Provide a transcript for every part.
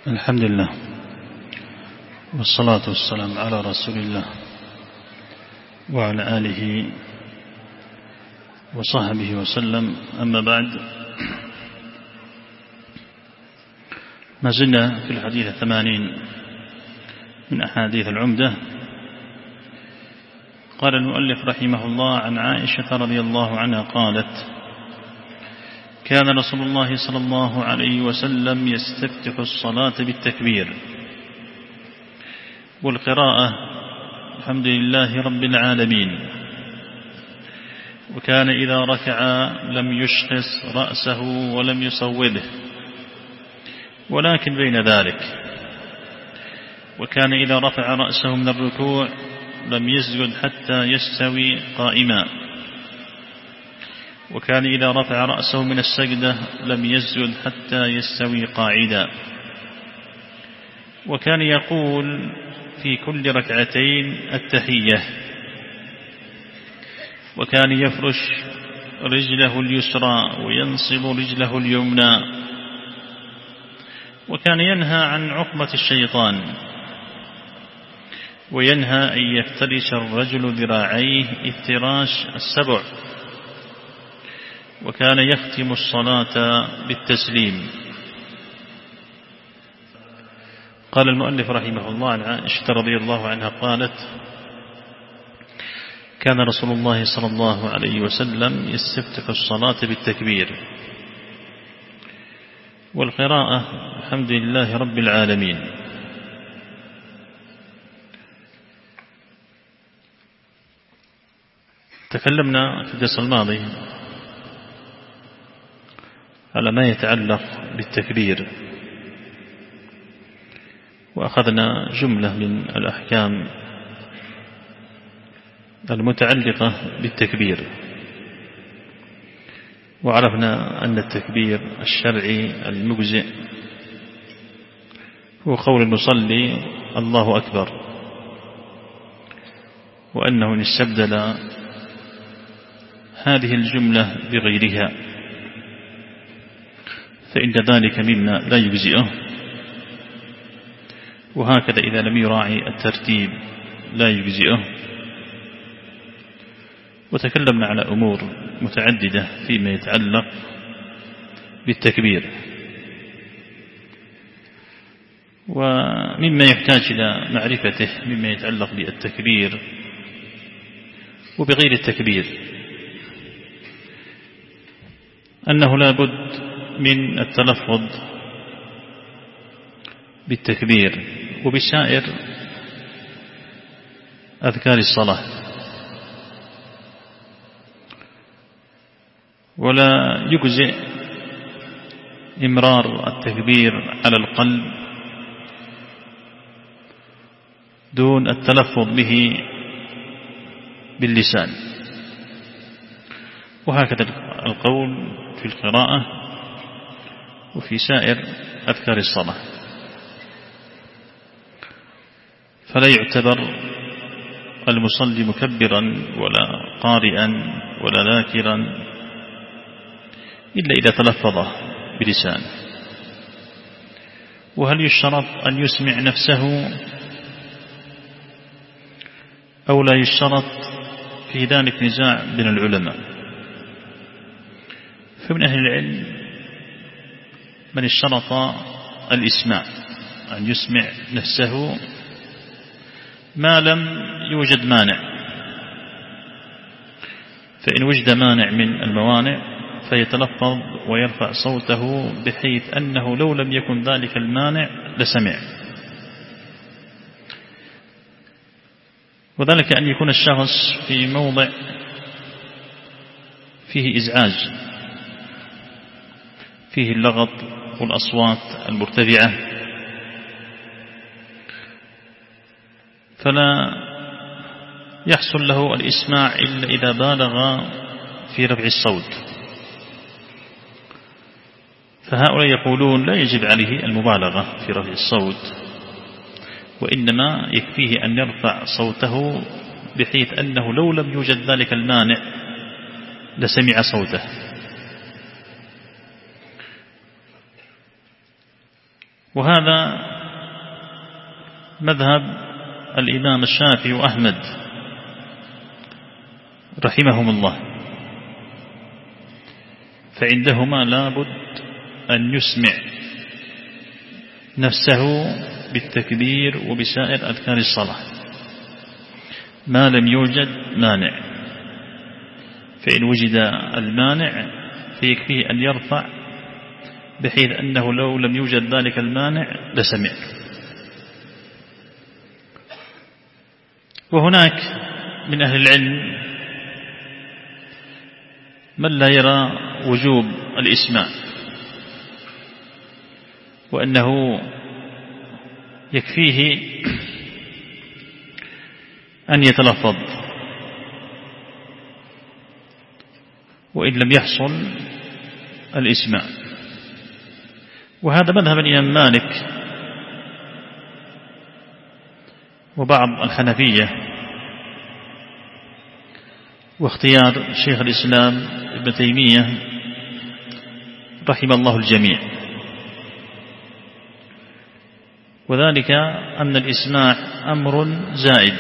الحمد لله والصلاة والسلام على رسول الله وعلى آله وصحبه وسلم. أما بعد، ما زلنا في الحديث 80 من أحاديث العمدة. قال المؤلف رحمه الله: عن عائشة رضي الله عنها قالت: كان رسول الله صلى الله عليه وسلم يستفتح الصلاة بالتكبير والقراءة الحمد لله رب العالمين، وكان إذا ركع لم يشخص رأسه ولم يصوبه ولكن بين ذلك، وكان إذا رفع رأسه من الركوع لم يسجد حتى يستوي قائما، وكان إذا رفع رأسه من السجدة لم يسجد حتى يستوي قاعدا، وكان يقول في كل ركعتين التحية، وكان يفرش رجله اليسرى وينصب رجله اليمنى، وكان ينهى عن عقبة الشيطان، وينهى أن يفترش الرجل ذراعيه افتراش السبع، وكان يختم الصلاة بالتسليم. قال المؤلف رحمه الله: عن عائشة رضي الله عنها قالت: كان رسول الله صلى الله عليه وسلم يستفتح الصلاة بالتكبير والقراءة الحمد لله رب العالمين. تكلمنا في الدرس الماضي على ما يتعلق بالتكبير، وأخذنا جملة من الأحكام المتعلقة بالتكبير، وعرفنا أن التكبير الشرعي المجزئ هو قول المصلي الله أكبر، وأنه إن استبدل هذه الجملة بغيرها فإن ذلك مما لا يجزئه، وهكذا إذا لم يراعي الترتيب لا يجزئه. وتكلمنا على أمور متعددة فيما يتعلق بالتكبير، ومما يحتاج إلى معرفته مما يتعلق بالتكبير وبغير التكبير أنه لا بد من التلفظ بالتكبير وبسائر أذكار الصلاة، ولا يجزئ إمرار التكبير على القلب دون التلفظ به باللسان، وهكذا القول في القراءة وفي سائر أذكار الصلاة. فلا يعتبر المصلي مكبرا ولا قارئا ولا ذاكرا إلا إذا تلفظه بلسانه. وهل يشترط أن يسمع نفسه أو لا يشترط؟ في ذلك نزاع بين العلماء، فمن أهل العلم من اشترط الإسماع، أن يسمع نفسه ما لم يوجد مانع، فإن وجد مانع من الموانع فيتلفظ ويرفع صوته بحيث أنه لو لم يكن ذلك المانع لسمع، وذلك أن يكون الشخص في موضع فيه إزعاج، فيه اللغط والأصوات المرتفعة، فلا يحصل له الإسماع إلا إذا بالغ في رفع الصوت. فهؤلاء يقولون لا يجب عليه المبالغة في رفع الصوت، وإنما يكفيه أن يرفع صوته بحيث أنه لو لم يوجد ذلك المانع لسمع صوته. وهذا مذهب الإمام الشافعي وأحمد رحمهم الله، فعندهما لابد أن يسمع نفسه بالتكبير وبسائر أذكار الصلاة ما لم يوجد مانع، فإن وجد المانع فيكفيه أن يرفع بحيث أنه لو لم يوجد ذلك المانع لسمع. وهناك من أهل العلم من لا يرى وجوب الإسماع، وأنه يكفيه أن يتلفظ وإن لم يحصل الإسماع. وهذا مذهب الإمام مالك وبعض الحنفية، واختيار شيخ الإسلام ابن تيمية رحم الله الجميع، وذلك أن الإسماع أمر زائد،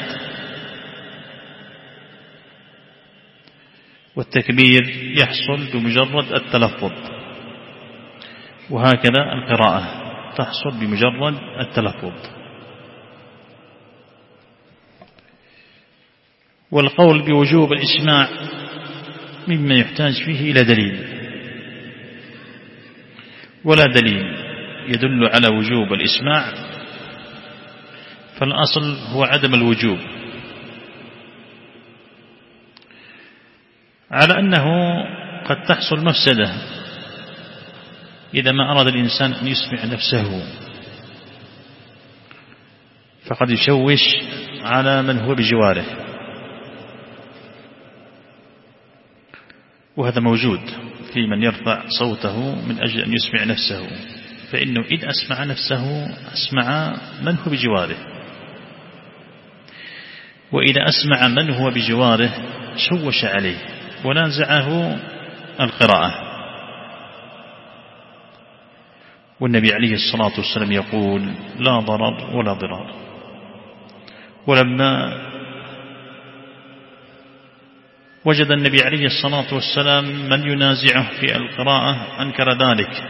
والتكبير يحصل بمجرد التلفظ، وهكذا القراءة تحصل بمجرد التلفظ. والقول بوجوب الإسماع مما يحتاج فيه إلى دليل، ولا دليل يدل على وجوب الإسماع، فالأصل هو عدم الوجوب، على أنه قد تحصل مفسدة إذا ما أراد الإنسان أن يسمع نفسه، فقد يشوش على من هو بجواره، وهذا موجود في من يرفع صوته من أجل أن يسمع نفسه، فإنه إذا أسمع نفسه أسمع من هو بجواره، وإذا أسمع من هو بجواره شوش عليه ونازعه القراءة. والنبي عليه الصلاة والسلام يقول: لا ضرر ولا ضرار. ولما وجد النبي عليه الصلاة والسلام من ينازعه في القراءة أنكر ذلك،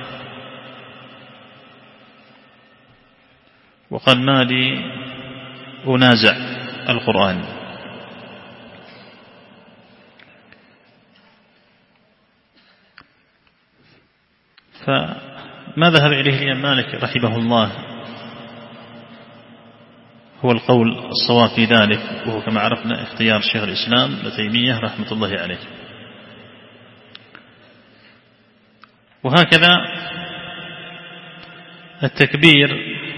وقال: ما لي أنازع القرآن. فما ذهب إليه الإمام مالك رحمه الله هو القول الصواب في ذلك، وهو كما عرفنا اختيار شيخ الإسلام ابن تيمية رحمة الله عليه. وهكذا التكبير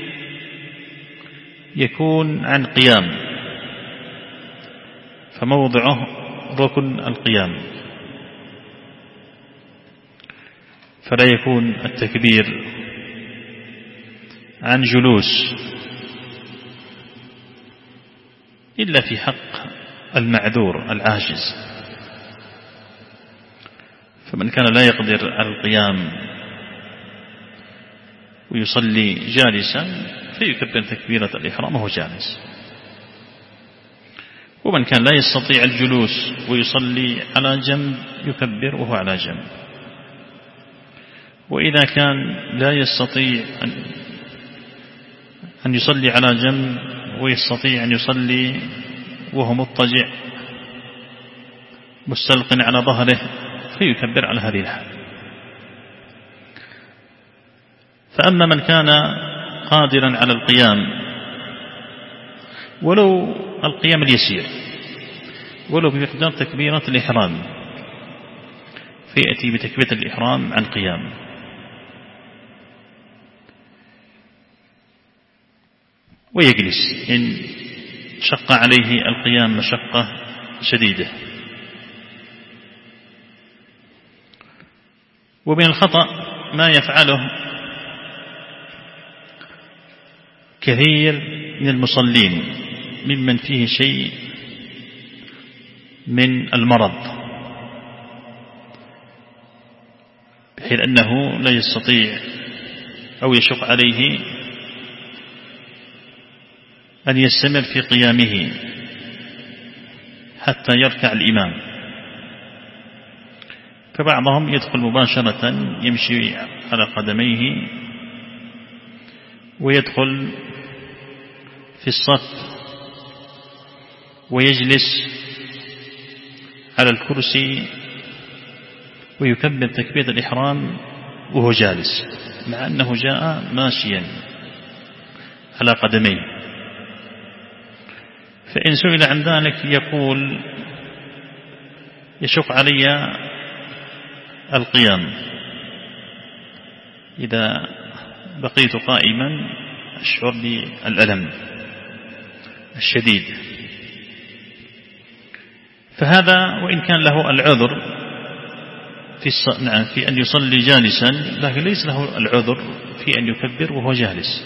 يكون عن قيام، فموضعه ركن القيام، فلا يكون التكبير عن جلوس إلا في حق المعذور العاجز، فمن كان لا يقدر على القيام ويصلي جالسا فيكبر تكبيرة الإحرام وهو جالس، ومن كان لا يستطيع الجلوس ويصلي على جنب يكبر وهو على جنب. وإذا كان لا يستطيع أن يصلي على جنب ويستطيع أن يصلي وهو مضطجع مستلق على ظهره فيكبر على هذه الحال. فأما من كان قادرا على القيام ولو القيام اليسير ولو بمقدار تكبيرة الإحرام فيأتي بتكبيرة الإحرام عن قيام. ويجلس إن شق عليه القيام مشقة شديدة. ومن الخطأ ما يفعله كثير من المصلين ممن فيه شيء من المرض، بحيث أنه لا يستطيع أو يشق عليه أن يستمر في قيامه حتى يركع الإمام، فبعضهم يدخل مباشرة يمشي على قدميه ويدخل في الصف ويجلس على الكرسي ويكبر تكبيرة الإحرام وهو جالس، مع أنه جاء ماشيا على قدميه. فإن سئل عن ذلك يقول يشق علي القيام، إذا بقيت قائما أشعر بالألم الشديد. فهذا وإن كان له العذر في أن يصلي جالسا، لكن ليس له العذر في أن يكبر وهو جالس،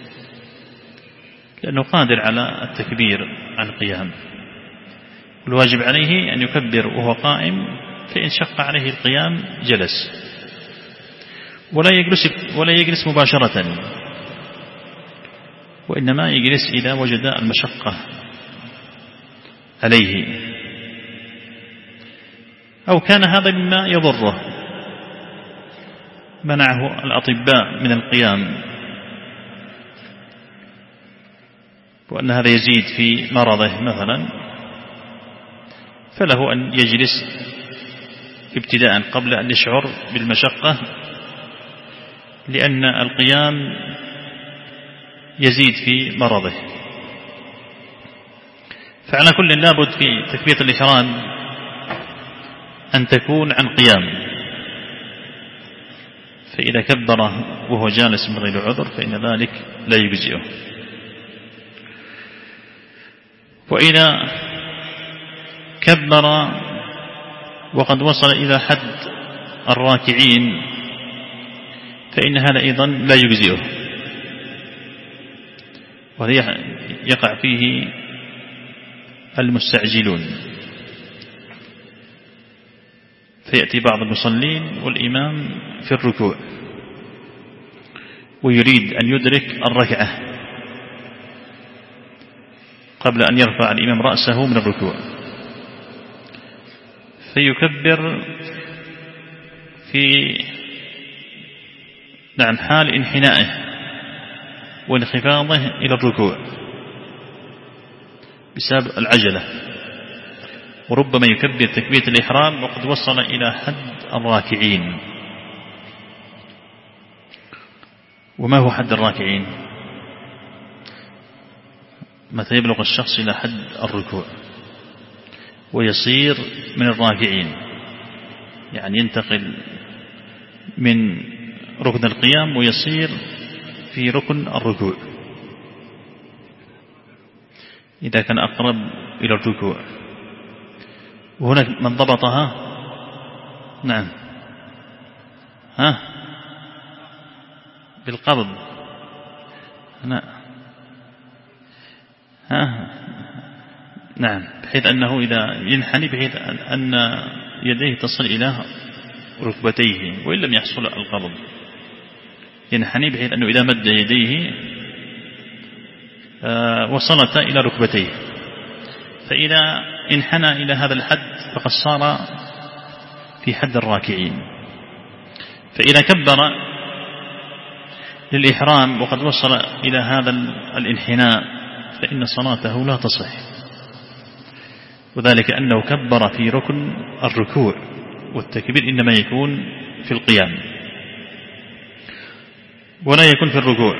لأنه قادر على التكبير عن قيام. الواجب عليه أن يكبر وهو قائم، فإن شق عليه القيام جلس، ولا يجلس مباشرة، وإنما يجلس إذا وجد المشقة عليه، أو كان هذا مما يضره، منعه الأطباء من القيام، وأن هذا يزيد في مرضه مثلا، فله أن يجلس ابتداء قبل أن يشعر بالمشقة، لأن القيام يزيد في مرضه. فعلى كل لابد في تكبيرة الإحرام أن تكون عن قيام، فإذا كبر وهو جالس من غير عذر فإن ذلك لا يجزئه. وإذا كبر وقد وصل إلى حد الراكعين فإن هذا أيضا لا يجزئه، وهذا يقع فيه المستعجلون، فيأتي بعض المصلين والإمام في الركوع ويريد أن يدرك الركعة قبل أن يرفع الإمام رأسه من الركوع، فيكبر في حال انحنائه وانخفاضه إلى الركوع بسبب العجلة، وربما يكبر تكبيرة الإحرام وقد وصل إلى حد الراكعين. وما هو حد الراكعين؟ متى يبلغ الشخص إلى حد الركوع ويصير من الراكعين، يعني ينتقل من ركن القيام ويصير في ركن الركوع إذا كان أقرب إلى الركوع. وهناك من ضبطها، نعم، بالقبض، نعم، بحيث أنه إذا ينحني بحيث أن يديه تصل إلى ركبتيه، وإن لم يحصل القبض ينحني بحيث أنه إذا مد يديه وصلت إلى ركبتيه، فإذا انحنى إلى هذا الحد فقد صار في حد الراكعين. فإذا كبر للإحرام وقد وصل إلى هذا الانحناء فإن صلاته لا تصح، وذلك أنه كبر في ركن الركوع، والتكبير إنما يكون في القيام ولا يكون في الركوع.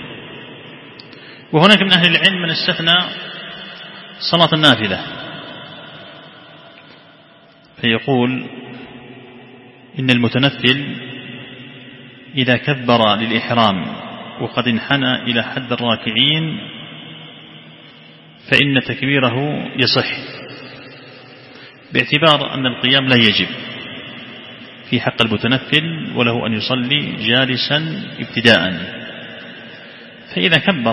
وهناك من أهل العلم من استثنى صلاة النافلة، فيقول إن المتنفل إذا كبر للإحرام وقد انحنى إلى حد الراكعين فإن تكبيره يصح، باعتبار أن القيام لا يجب في حق المتنفل وله أن يصلي جالسا ابتداء. فإذا كبر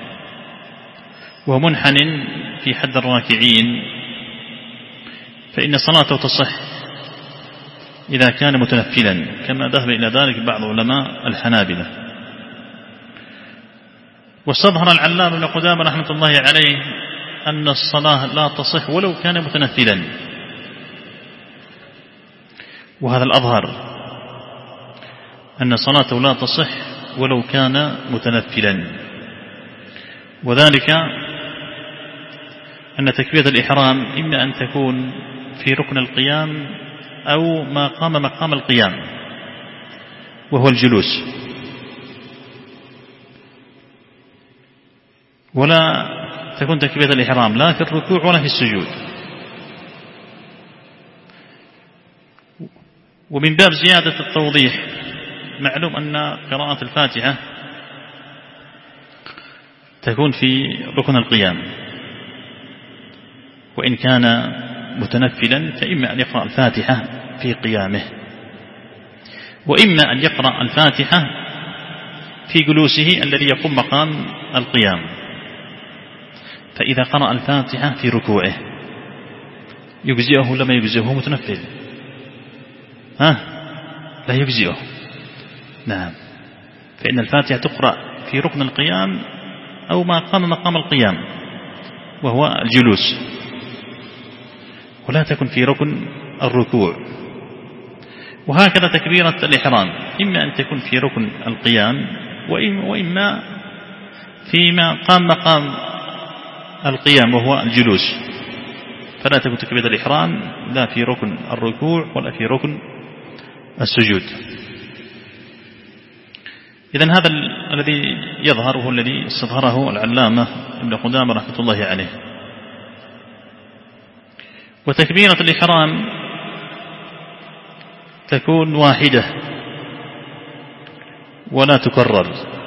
وهو منحن في حد الراكعين فإن صلاته تصح إذا كان متنفلا، كما ذهب إلى ذلك بعض علماء الحنابلة. واستظهر العلامة ابن قدامة رحمة الله عليه أن الصلاة لا تصح ولو كان متنفلا، وهذا الأظهر أن صلاته لا تصح ولو كان متنفلا، وذلك أن تكبيرة الإحرام إما أن تكون في ركن القيام أو ما قام مقام القيام وهو الجلوس، ولا تكون تكبيرة الإحرام لا في الركوع ولا في السجود. ومن باب زيادة التوضيح، معلوم أن قراءة الفاتحة تكون في ركن القيام، وإن كان متنفلا فإما أن يقرأ الفاتحة في قيامه، وإما أن يقرأ الفاتحة في جلوسه الذي يقوم مقام القيام. فإذا قرأ الفاتحة في ركوعه يجزئه لما يجزئه متنفل؟ لا يجزئه. نعم، فإن الفاتحة تقرأ في ركن القيام أو ما قام مقام القيام وهو الجلوس، ولا تكن في ركن الركوع. وهكذا تكبيرة الإحرام إما أن تكون في ركن القيام وإما فيما قام مقام القيام وهو الجلوس، فلا تكون تكبيرة الإحرام لا في ركن الركوع ولا في ركن السجود. إذن هذا الذي يظهر هو الذي استظهره العلامة ابن قدامة رحمة الله عليه. وتكبيرة الإحرام تكون واحدة ولا تكرر،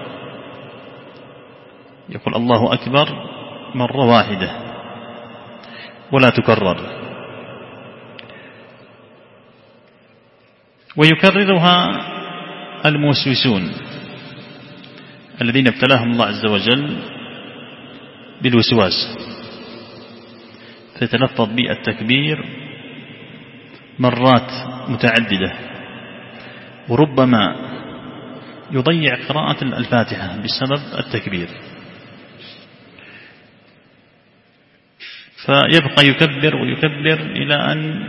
يقول الله أكبر مرة واحدة ولا تكرر، ويكررها الموسوسون الذين ابتلاهم الله عز وجل بالوسواس، فتلفظ بالتكبير مرات متعددة، وربما يضيع قراءة الفاتحة بسبب التكبير، فيبقى يكبر ويكبر إلى أن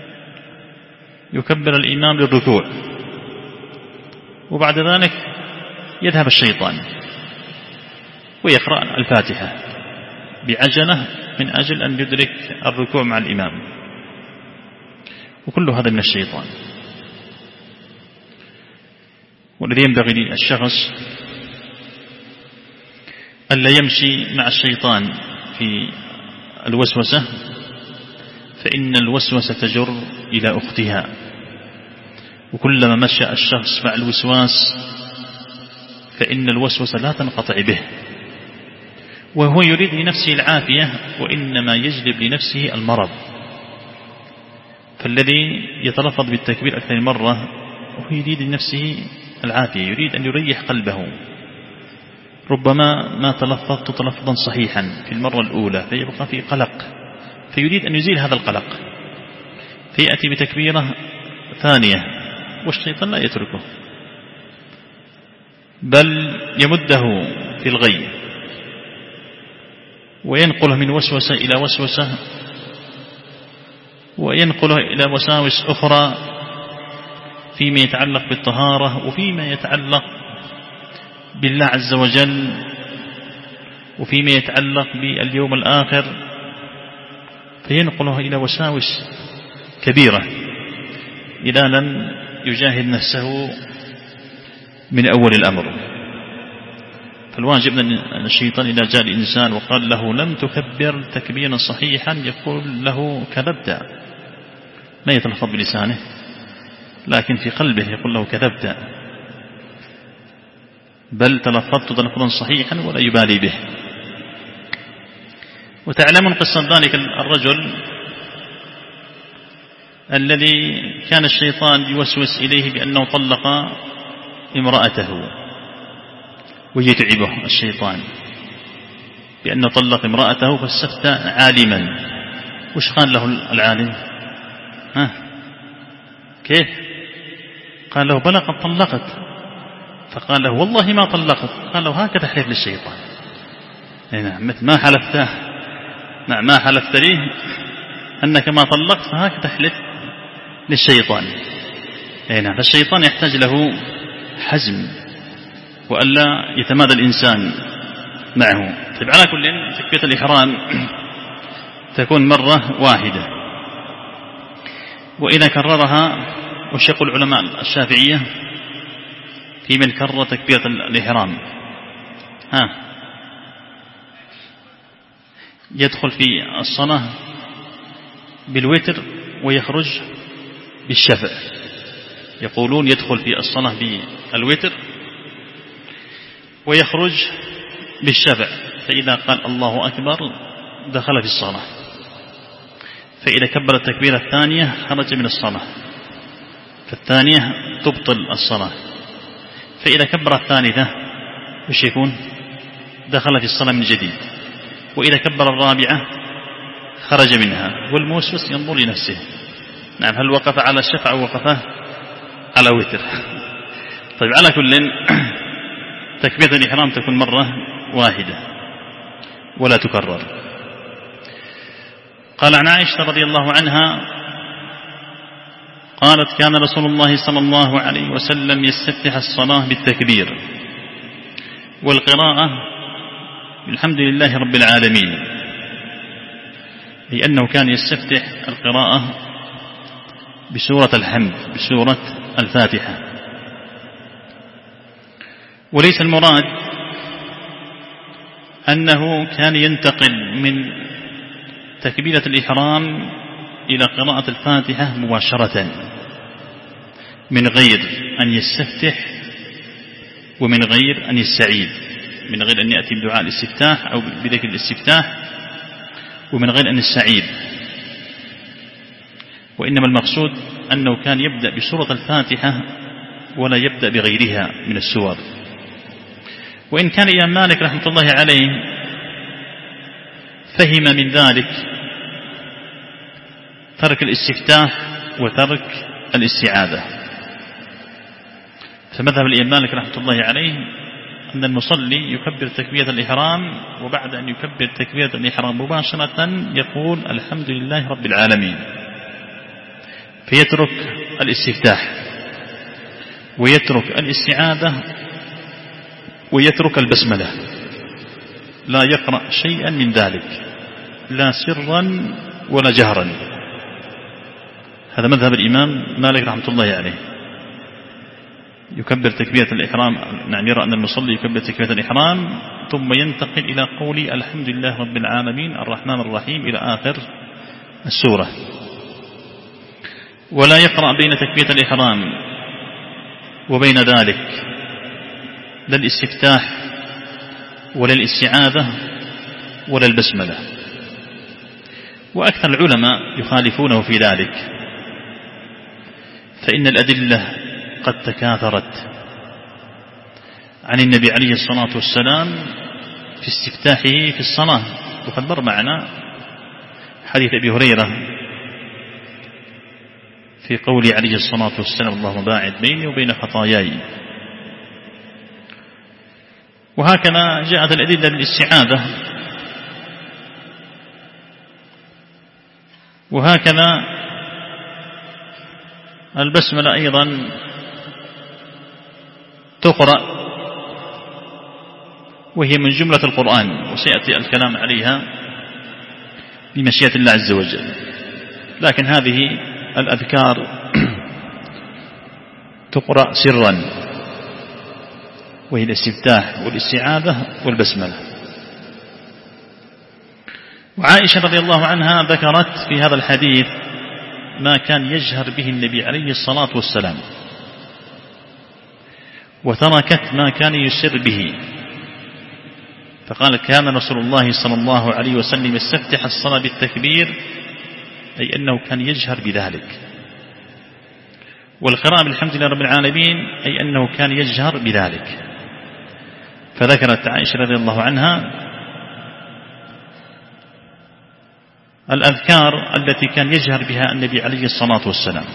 يكبر الإمام للركوع، وبعد ذلك يذهب الشيطان ويقرأ الفاتحة بعجلة من أجل أن يدرك الركوع مع الإمام، وكل هذا من الشيطان. والذي ينبغي للشخص ألا يمشي مع الشيطان في الوسوسة، فإن الوسوسة تجر إلى أختها، وكلما مشى الشخص مع الوسواس فإن الوسوسة لا تنقطع به، وهو يريد لنفسه العافية وإنما يجلب لنفسه المرض. فالذي يتلفظ بالتكبير أكثر من مرة وهو يريد لنفسه العافية، يريد أن يريح قلبه، ربما ما تلفظت تلفظا صحيحا في المرة الأولى فيبقى في قلق، فيريد أن يزيل هذا القلق فيأتي بتكبيرة ثانية، والشيطان لا يتركه بل يمده في الغي وينقله من وسوسة إلى وسوسة، وينقله إلى وساوس أخرى فيما يتعلق بالطهارة وفيما يتعلق بالله عز وجل وفيما يتعلق باليوم الآخر، فينقله إلى وساوس كبيرة إذا لم يجاهد نفسه من أول الأمر. فالواجب أن الشيطان إذا جاء الإنسان وقال له لم تكبر تكبيرا صحيحا يقول له كذبت، ما يتلفظ بلسانه لكن في قلبه يقول له كذبت، بل تلفظت تلفظا صحيحا ولا يبالي به. وتعلمون قصة ذلك الرجل الذي كان الشيطان يوسوس إليه بأنه طلق امرأته، ويتعبه الشيطان بأنه طلق امرأته، فاستفتى عالما. وش قال له العالم؟ كيف؟ قال له بلى قد طلقت. فقال له والله ما طلقت. قال له هكذا حلف للشيطان. نعم، مثل ما حلفت لي أنك ما طلقت، فهكذا تحلف للشيطان. نعم، فالشيطان يحتاج له حزم وألا يتمادى الإنسان معه. طيب، على كل تكبيرة الإحرام تكون مرة واحدة، وإذا كررها، وش يقول علماء الشافعية في من كرر تكبيرة الإحرام؟ يدخل في الصلاة بالوتر ويخرج بالشفع. يقولون يدخل في الصلاة بالوتر ويخرج بالشفع، فإذا قال الله أكبر دخل في الصلاة، فإذا كبر التكبيرة الثانية خرج من الصلاة، فالثانية تبطل الصلاة، فإذا كبر الثالثة وش يكون؟ دخل في الصلاة من جديد، وإذا كبر الرابعة خرج منها. والموسوس ينظر لنفسه، نعم، هل وقف على الشفع أو وقف على وتر؟ طيب، على كل تكبيرة الإحرام تكون مرة واحدة ولا تكرر. قال عن عائشة رضي الله عنها قالت: كان رسول الله صلى الله عليه وسلم يستفتح الصلاة بالتكبير والقراءة الحمد لله رب العالمين، لأنه كان يستفتح القراءة بسورة الحمد، بسورة الفاتحة. وليس المراد أنه كان ينتقل من تكبيرة الإحرام إلى قراءة الفاتحة مباشرة من غير أن يستفتح ومن غير أن يستعيذ، من غير أن يأتي بدعاء الاستفتاح أو بذكر الاستفتاح، ومن غير أن يستعيذ. وإنما المقصود أنه كان يبدأ بسورة الفاتحة ولا يبدأ بغيرها من السور. وإن كان الإمام مالك رحمة الله عليه فهم من ذلك ترك الاستفتاح وترك الاستعاذة، فمذهب الإمام مالك رحمة الله عليه أن المصلي يكبر تكبيرة الإحرام، وبعد أن يكبر تكبيرة الإحرام مباشرة يقول الحمد لله رب العالمين، فيترك الاستفتاح ويترك الاستعاذة ويترك البسملة، لا يقرأ شيئا من ذلك لا سرا ولا جهرا. هذا مذهب الإمام مالك رحمة الله عليه، يكبر تكبيرة الإحرام، نعم، يرى أن المصلي يكبر تكبيرة الإحرام ثم ينتقل إلى قول الحمد لله رب العالمين الرحمن الرحيم إلى آخر السورة، ولا يقرأ بين تكبيرة الإحرام وبين ذلك لا الاستفتاح ولا الاستعاذة ولا البسملة. وأكثر العلماء يخالفونه في ذلك، فإن الأدلة قد تكاثرت عن النبي عليه الصلاة والسلام في استفتاحه في الصلاة. وقد مر معنا حديث أبي هريرة في قوله عليه الصلاة والسلام اللهم باعد بيني وبين خطاياي. وهكذا جاءت الأدلة بالاستعاذة، وهكذا البسملة أيضا تقرأ وهي من جملة القرآن، وسيأتي الكلام عليها بمشيئة الله عز وجل. لكن هذه الأذكار تقرأ سرا، وهي الاستفتاح والاستعاذة والبسملة. وعائشة رضي الله عنها ذكرت في هذا الحديث ما كان يجهر به النبي عليه الصلاة والسلام، وتركت ما كان يسر به، فقال كان رسول الله صلى الله عليه وسلم يستفتح الصلاة بالتكبير، أي أنه كان يجهر بذلك، والقراءة بالحمد لله رب العالمين أي أنه كان يجهر بذلك. فذكرت عائشة رضي الله عنها الأذكار التي كان يجهر بها النبي عليه الصلاة والسلام،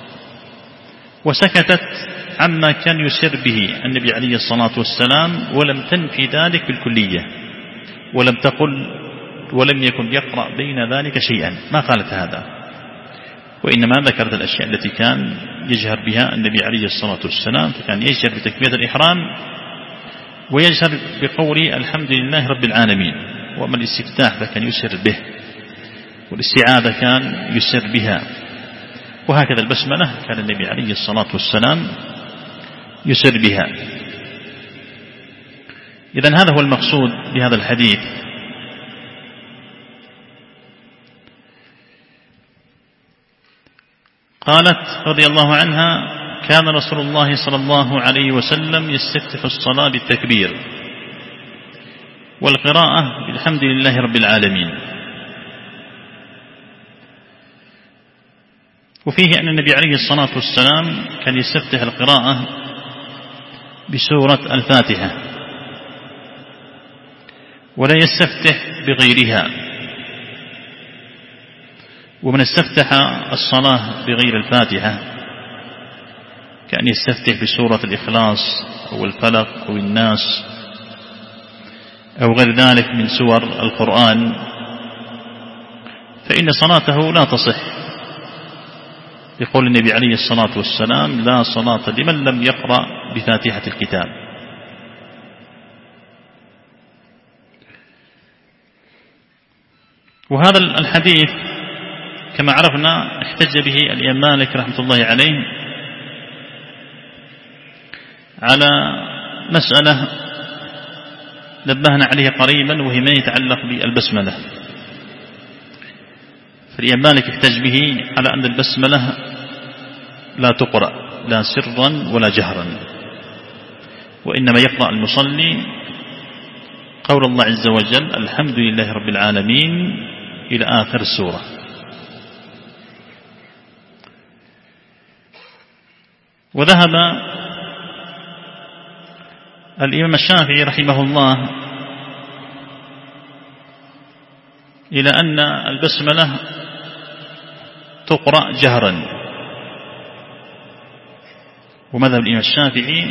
وسكتت عما كان يسر به النبي عليه الصلاة والسلام، ولم تنفي ذلك بالكلية، ولم تقل ولم يكن يقرأ بين ذلك شيئا، ما قالت هذا، وإنما ذكرت الأشياء التي كان يجهر بها النبي عليه الصلاة والسلام. فكان يجهر بتكبيرة الإحرام ويجهر بقول الحمد لله رب العالمين. وأما الاستفتاح فكان يسر به، والاستعاذة كان يسر بها، وهكذا البسملة كان النبي عليه الصلاة والسلام يسر بها. إذن هذا هو المقصود بهذا الحديث. قالت رضي الله عنها: كان رسول الله صلى الله عليه وسلم يستفتح الصلاة بالتكبير والقراءة بالحمد لله رب العالمين. وفيه أن النبي عليه الصلاة والسلام كان يستفتح القراءة بسورة الفاتحة، ولا يستفتح بغيرها. ومن استفتح الصلاة بغير الفاتحة كأن يستفتح بسورة الإخلاص أو الفلق أو الناس أو غير ذلك من سور القرآن، فإن صلاته لا تصح، يقول النبي عليه الصلاة والسلام: لا صلاة لمن لم يقرأ بفاتحة الكتاب. وهذا الحديث كما عرفنا احتج به الإمام مالك رحمة الله عليه على مسألة نبهنا عليه قريبا، وهي ما يتعلق بالبسملة. فالإمام مالك احتج به على أن البسملة لا تقرأ لا سرا ولا جهرا، وإنما يقرأ المصلي قول الله عز وجل: الحمد لله رب العالمين إلى آخر السورة. وذهب الإمام الشافعي رحمه الله إلى أن البسملة تقرأ جهرا، ومذهب الإمام الشافعي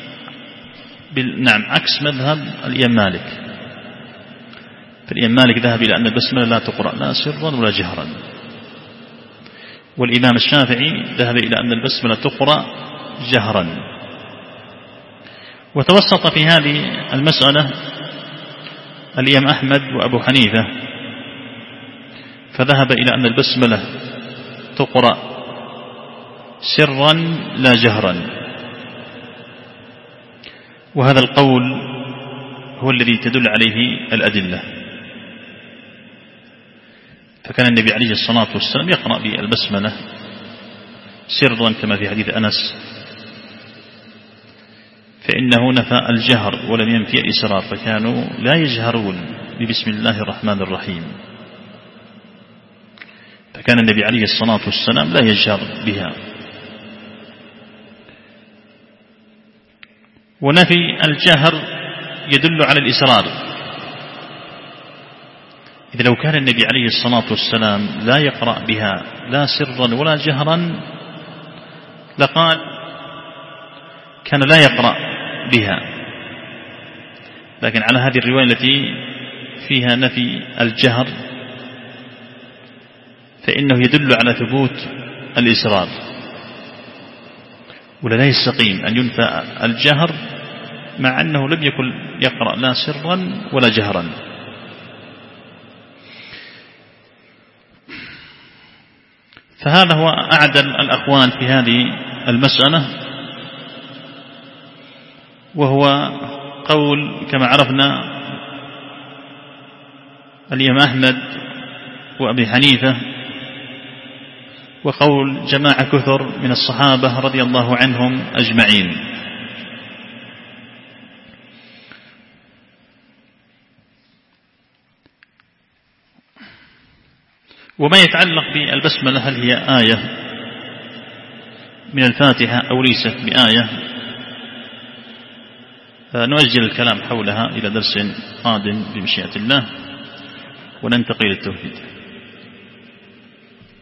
نعم عكس مذهب الإمام مالك. فالإمام مالك ذهب إلى أن البسملة لا تقرأ لا سرا ولا جهرا، والإمام الشافعي ذهب إلى أن البسملة تقرأ جهرا. وتوسط في هذه المسألة الإمام أحمد وأبو حنيفة، فذهب إلى أن البسملة تقرأ سرا لا جهرا، وهذا القول هو الذي تدل عليه الأدلة. فكان النبي عليه الصلاة والسلام يقرأ بالبسملة سرا كما في حديث أنس، فإنه نفى الجهر ولم ينفي الإسرار، فكانوا لا يجهرون ببسم الله الرحمن الرحيم، فكان النبي عليه الصلاة والسلام لا يجهر بها. ونفي الجهر يدل على الإسرار، إذا لو كان النبي عليه الصلاة والسلام لا يقرأ بها لا سرا ولا جهرا لقال كان لا يقرأ بها. لكن على هذه الرواية التي فيها نفي الجهر فإنه يدل على ثبوت الإسرار، ولا يستقيم أن ينفى الجهر مع أنه لم يكن يقرأ لا سرا ولا جهرا. فهذا هو أعدل الأقوال في هذه المسألة، وهو قول كما عرفنا الإمام أحمد وأبي حنيفة، وقول جماعة كثر من الصحابة رضي الله عنهم أجمعين. وما يتعلق بالبسملة، هل هي آية من الفاتحة أو ليست بآية، نؤجل الكلام حولها إلى درس قادم بمشيئة الله، وننتقل للتوحيد.